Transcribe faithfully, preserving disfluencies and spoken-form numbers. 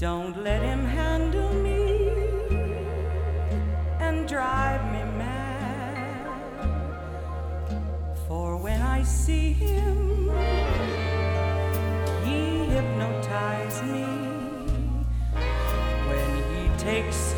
Don't let him handle me and drive me mad. For when I see him, he hypnotizes me. When he takes